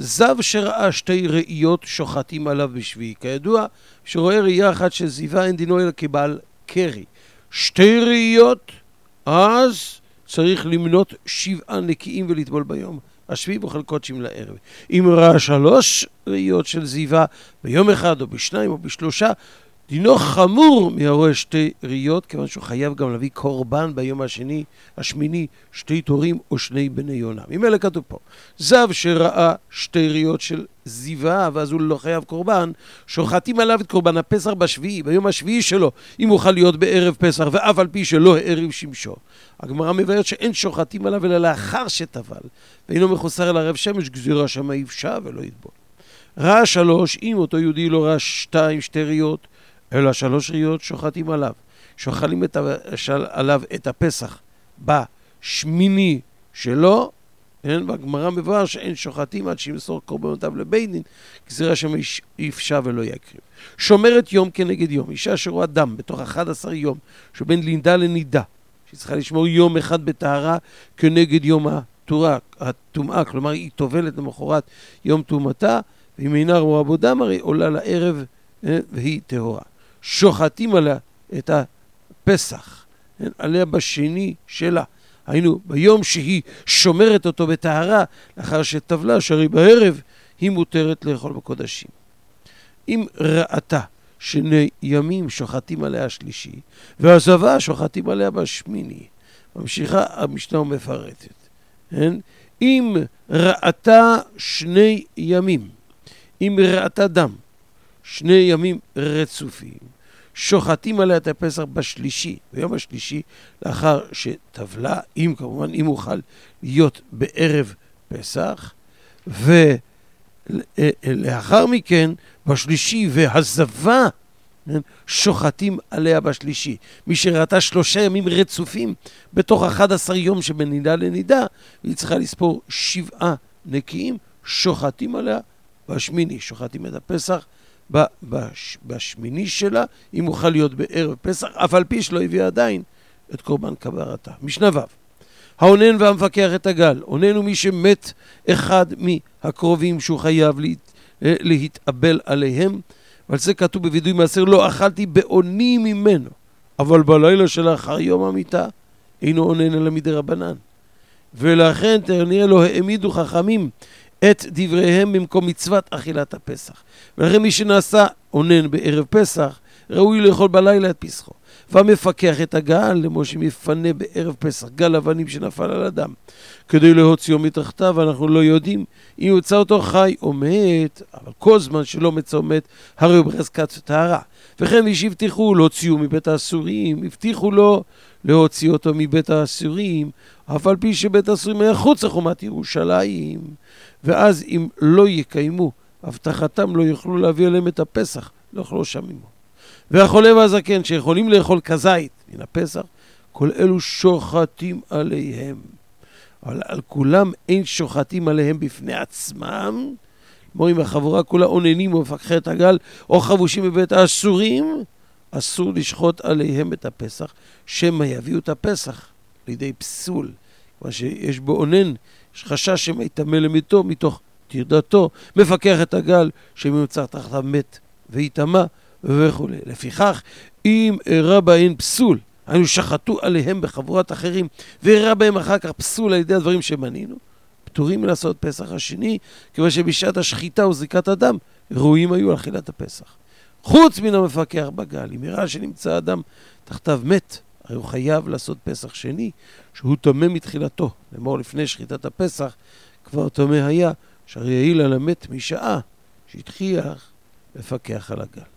זב שראה שתי ראיות שוחטים עליו בשביעי. כידוע, שרואה ראייה אחת של זיווה אין דינו אלא כבעל קרי. שתי ראיות, אז צריך למנות 7 נקיים ולטבול ביום השביעי וחלקות שם לערב. אם ראה 3 ראיות של זיווה ביום אחד או ב2 או ב3, דינו חמור מהרואה 2 ראיות, כיוון שהוא חייב גם להביא קורבן ביום השמיני 2 תורים או 2 בני יונה. ממילא כתוב פה, זב שראה 2 ראיות של זיווה, ואז הוא לא חייב קורבן, שוחטים עליו את קורבן הפסח בשביעי, ביום השביעי שלו, אם הוא יכול להיות בערב פסח, ואף על פי שלא הערב שמשו. הגמרא מבארת שאין שוחטים עליו אלא לאחר שטבל, ואינו מחוסר על ערב שמש, גזירה שמה יפשע ולא יטבול. ראה 3, אם אותו יהודי לא ראה 2 ראיות, אלא 3 ראיות, שוחטים עליו. שוחלים עליו את הפסח בשמיני שלו, והגמרא מבאר שאין שוחטים עד שימסור קורבנותיו לבית דין, גזירה שמה יפשע ולא יקריב. שומרת יום כנגד יום, אישה שרואה דם בתוך 11 יום, שבין לידה לנידה, שהיא צריכה לשמור יום אחד בטהרה כנגד יום הטומאה, כלומר היא טובלת למחרת יום טומאתה, ואם אינה רואה בו דם הרי עולה לערב והיא טהורה. שוחטים עליה את הפסח, עליה בשני שלה, היינו ביום שהיא שומרת אותו בטהרה, לאחר שטבלה, שהרי בערב היא מותרת לאכול בקודשים. אם ראתה 2 ימים, שוחטים עליה השלישי, והזבה שוחטים עליה בשמיני. ממשיכה המשנה ומפרטת. אם ראתה 2 ימים, אם ראתה דם 2 ימים רצופים, שוחטים עליה את הפסח בשלישי, ביום השלישי, לאחר שטבלה, אם כמובן, אם אוכל להיות בערב פסח, ולאחר מכן, בשלישי, והזבה, שוחטים עליה בשלישי. מי שראתה 3 ימים רצופים, בתוך 11 יום שבין נידה לנידה, והיא צריכה לספור 7 נקיים, שוחטים עליה בשמיני, שוחטים את הפסח, בשמיני שלה, אם אוכל להיות בערב פסח, אף על פי שלא הביא עדיין את קורבן כפרתה. משנה ו' העונן והמפקח את הגל. עונן הוא מי שמת אחד מהקרובים שהוא חייב להתאבל עליהם, ועל זה כתוב בווידוי מעשר, לא אכלתי בעוני ממנו, אבל בלילה שלאחר יום המיטה אינו עונן אלא מדי רבנן. ולכן תראה לו העמידו חכמים את דבריהם במקום מצוות אכילת הפסח. ולכן מי שנעשה עונן בערב פסח, ראוי לאכול בלילה את פסחו. והמפקח את הגל, למשה מפנה בערב פסח גל אבנים שנפל על אדם, כדי להוציאו מתחתיו, אנחנו לא יודעים אם יוצא אותו חי או מת, אבל כל זמן שלא מצא או מת, הרי הוא בחזקת טהרה. וכן מי שהבטיחו להוציאו מבית האסורים, הבטיחו לו להוציא אותו מבית האסורים, אף על פי שבית האסורים היה חוץ לחומת ירושלים. ואז אם לא יקיימו הבטחתם, לא יוכלו להביא עליהם את הפסח, לא יוכלו שם עמו. והחולה והזקן שיכולים לאכול כזית מן הפסח, כל אלו שוחטים עליהם. אבל על כולם אין שוחטים עליהם בפני עצמם. כמו אם החבורה כולה עוננים או מפקחי את הגל, או חבושים בבית האסורים, אסור לשחוט עליהם את הפסח, שמא יביאו את הפסח לידי פסול. מה שיש בו עונן, יש חשש שמא יטמא למיתו מתוך תרדתו, מפקח את הגל שממצא תחתיו מת ויטמא וכו'. לפיכך, אם אירע בהן פסול, היינו שחטו עליהם בחבורת אחרים, ואירע בהם אחר כך פסול על ידי הדברים שמנינו, פטורים לעשות פסח השני, כיוון שבשעת השחיטה וזריקת הדם, ראויים היו על אכילת הפסח. חוץ מן המפקח בגל, אם אירע שנמצא אדם תחתיו מת, הרי הוא חייב לעשות פסח שני, שהוא טמא מתחילתו. לאמור לפני שחיטת הפסח, כבר טמא היה, שהרי יעיל על המת משעה שהתחיח לפקח על הגל.